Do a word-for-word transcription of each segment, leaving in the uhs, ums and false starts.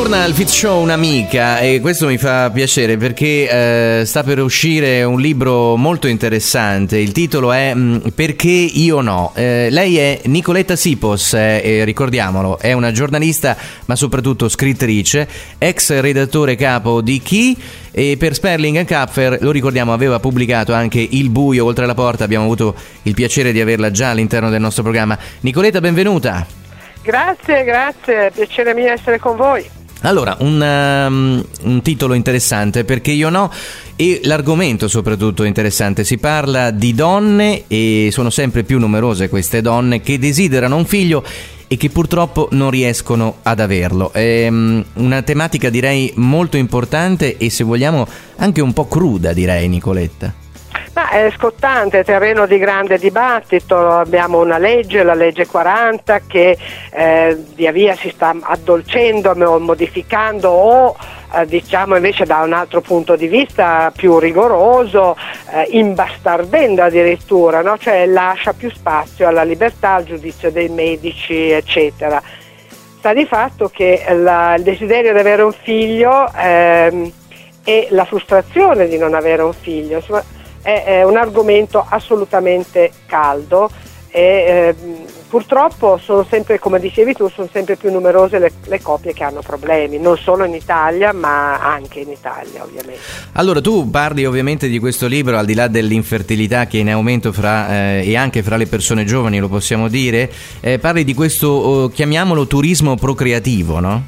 Torna al Fit Show un'amica e questo mi fa piacere perché eh, sta per uscire un libro molto interessante. Il titolo è mh, Perché io no. Eh, lei è Nicoletta Sipos, eh, ricordiamolo, è una giornalista ma soprattutto scrittrice, ex redattore capo di Chi, e per Sperling and Kapfer, lo ricordiamo, aveva pubblicato anche Il buio oltre la porta. Abbiamo avuto il piacere di averla già all'interno del nostro programma. Nicoletta, benvenuta. Grazie, grazie, piacere mio essere con voi. Allora, un, um, un titolo interessante, Perché io no, e l'argomento soprattutto interessante. Si parla di donne, e sono sempre più numerose queste donne che desiderano un figlio e che purtroppo non riescono ad averlo. È um, una tematica, direi, molto importante e, se vogliamo, anche un po' cruda, direi, Nicoletta. Ma è scottante, è terreno di grande dibattito. Abbiamo una legge, la legge quaranta, che eh, via via si sta addolcendo, modificando o eh, diciamo invece da un altro punto di vista più rigoroso, eh, imbastardendo addirittura, no? Cioè lascia più spazio alla libertà, al giudizio dei medici, eccetera. Sta di fatto che la, il desiderio di avere un figlio ehm, e la frustrazione di non avere un figlio, insomma, È, è un argomento assolutamente caldo e eh, purtroppo sono sempre, come dicevi tu, sono sempre più numerose le, le coppie che hanno problemi, non solo in Italia ma anche in Italia, ovviamente. Allora, tu parli ovviamente di questo libro, al di là dell'infertilità che è in aumento fra eh, e anche fra le persone giovani, lo possiamo dire, eh, parli di questo, oh, chiamiamolo turismo procreativo, no?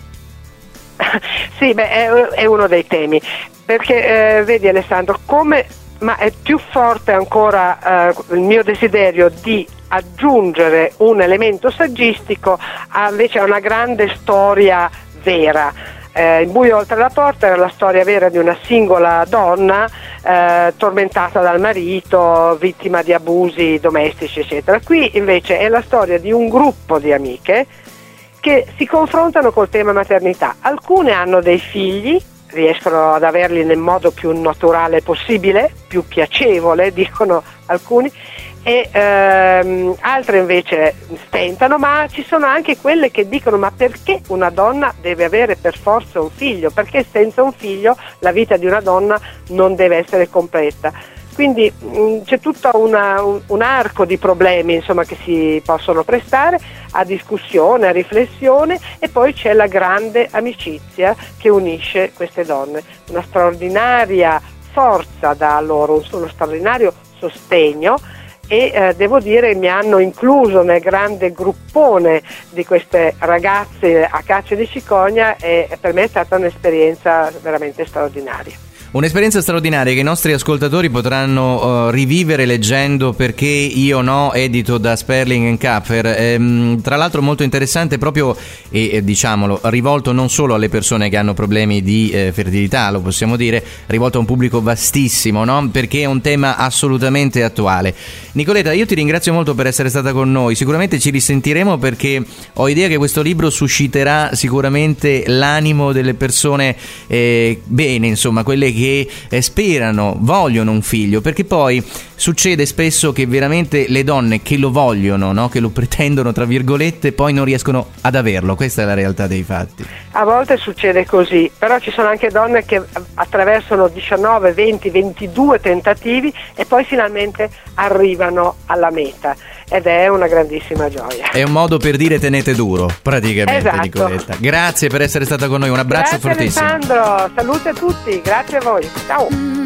Sì, beh, è, è uno dei temi, perché eh, vedi Alessandro, come ma è più forte ancora eh, il mio desiderio di aggiungere un elemento saggistico a invece a una grande storia vera. Eh, Il buio oltre la porta era la storia vera di una singola donna eh, tormentata dal marito, vittima di abusi domestici, eccetera. Qui invece è la storia di un gruppo di amiche che si confrontano col tema maternità. Alcune hanno dei figli, riescono ad averli nel modo più naturale possibile, più piacevole, dicono alcuni, e ehm, altre invece stentano, ma ci sono anche quelle che dicono: ma perché una donna deve avere per forza un figlio? Perché senza un figlio la vita di una donna non deve essere completa? Quindi mh, c'è tutto una, un, un arco di problemi, insomma, che si possono prestare a discussione, a riflessione, e poi c'è la grande amicizia che unisce queste donne, una straordinaria forza da loro, uno straordinario sostegno, e eh, devo dire mi hanno incluso nel grande gruppone di queste ragazze a caccia di cicogna, e per me è stata un'esperienza veramente straordinaria. Un'esperienza straordinaria che i nostri ascoltatori potranno uh, rivivere leggendo Perché io no, edito da Sperling and Kapfer. Ehm, tra l'altro molto interessante proprio, e eh, diciamolo, rivolto non solo alle persone che hanno problemi di eh, fertilità, lo possiamo dire, rivolto a un pubblico vastissimo, no? Perché è un tema assolutamente attuale. Nicoletta, io ti ringrazio molto per essere stata con noi. Sicuramente ci risentiremo, perché ho idea che questo libro susciterà sicuramente l'animo delle persone eh, bene, insomma, quelle che che sperano, vogliono un figlio, perché poi succede spesso che veramente le donne che lo vogliono, no? Che lo pretendono tra virgolette, poi non riescono ad averlo. Questa è la realtà dei fatti. A volte succede così, però ci sono anche donne che attraversano diciannove, venti, ventidue tentativi e poi finalmente arrivano alla meta, ed è una grandissima gioia. È un modo per dire tenete duro, praticamente. Esatto. Nicoletta, grazie per essere stata con noi, un abbraccio grazie fortissimo. Alessandro, salute a tutti, grazie a voi, ciao.